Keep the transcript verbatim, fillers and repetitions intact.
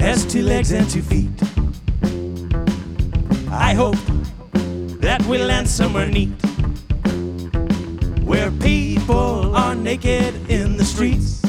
has two legs and two feet. I hope that we land somewhere neat, where people are naked in the streets.